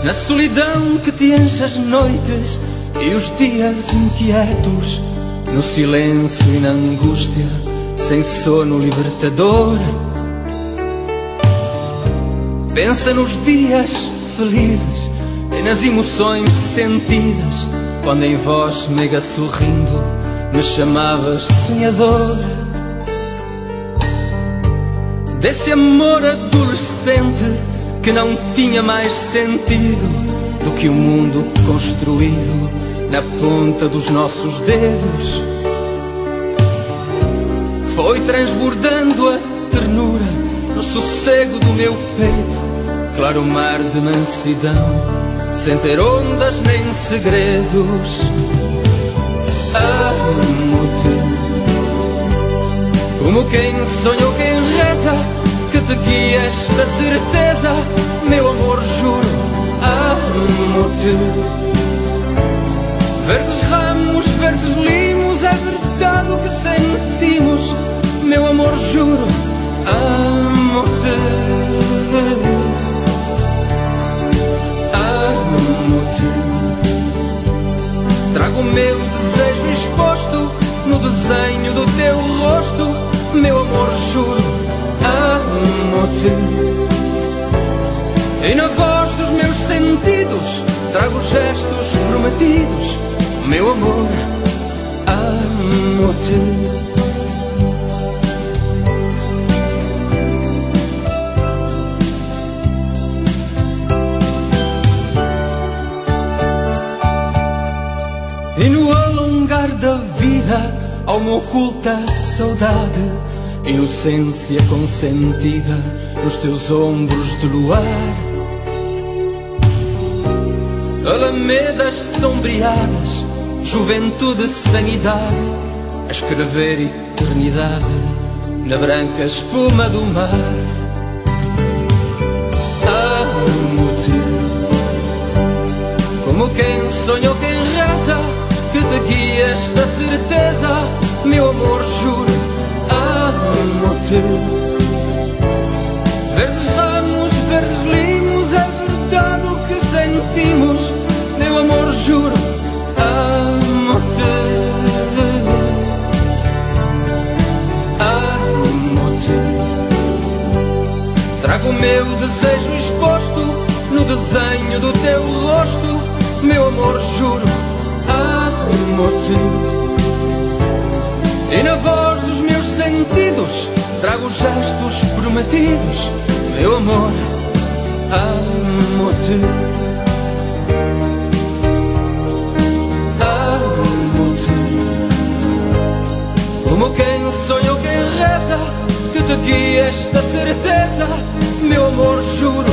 Na solidão que te enche as noites e os dias inquietos, no silêncio e na angústia, sem sono libertador. Pensa nos dias felizes e nas emoções sentidas, quando em voz meiga sorrindo me chamavas sonhador. Desse amor adolescente que não tinha mais sentido do que o mundo construído na ponta dos nossos dedos. Foi transbordando a ternura no sossego do meu peito, claro mar de mansidão, sem ter ondas nem segredos. Amo-te como quem sonhou, quem reza, que te guia esta certeza, meu amor, juro. Amo-te. Verdes ramos, verdes limos, é verdade o que sentimos, meu amor, juro. Amo-te. Amo-te. Trago o meu desejo exposto no desenho do teu rosto, meu amor, juro. Amo-te. E na voz dos meus sentidos trago gestos prometidos, meu amor. Amo-te. E no alongar da vida há uma oculta saudade, inocência consentida nos teus ombros de luar. Alamedas sombreadas, juventude sem idade, a escrever eternidade na branca espuma do mar. Amo-te como quem sonhou, quem reza, que te guia esta certeza, meu amor, juro. Amo-te. Verdes ramos, verdes limos, é verdade o que sentimos, meu amor, juro. Amo-te. Amo-te. Trago o meu desejo exposto no desenho do teu rosto, meu amor, juro. Amo-te. E na voz dos meus sentidos trago gestos prometidos, meu amor. Amo-te. Amo-te. Como quem sonhou, quem reza, que te guia esta certeza, meu amor, juro.